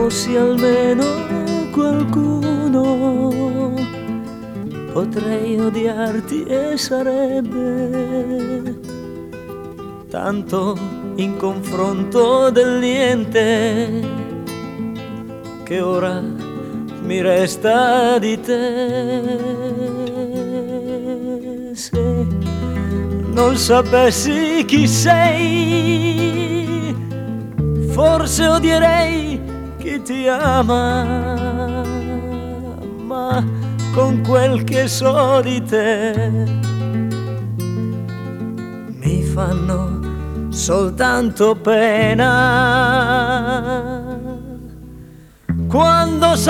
fossi almeno qualcuno, potrei odiarti e sarebbe tanto in confronto del niente che ora mi resta di te. Se non sapessi chi sei, forse odierei chi ti ama, ma con quel che so di te mi fanno soltanto pena. Quando